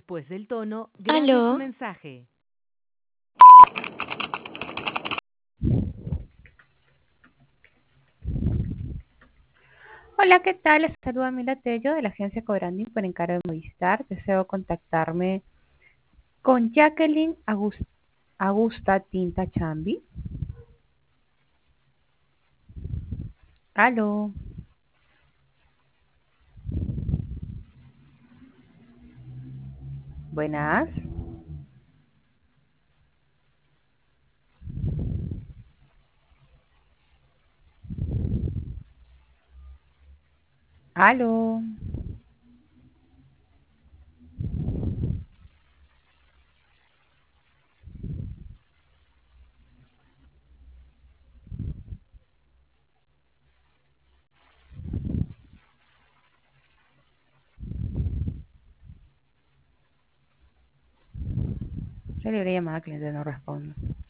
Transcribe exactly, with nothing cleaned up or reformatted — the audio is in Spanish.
Después del tono, grabe su Aló, mensaje. Hola, ¿qué tal? Les saluda Mila Tello de la agencia Cobranding por encargo de Movistar. Deseo contactarme con Jacqueline Agus- Augusta Tinta Chambi. Aló. Buenas. Aló. Yo le habré llamado al cliente, no respondo.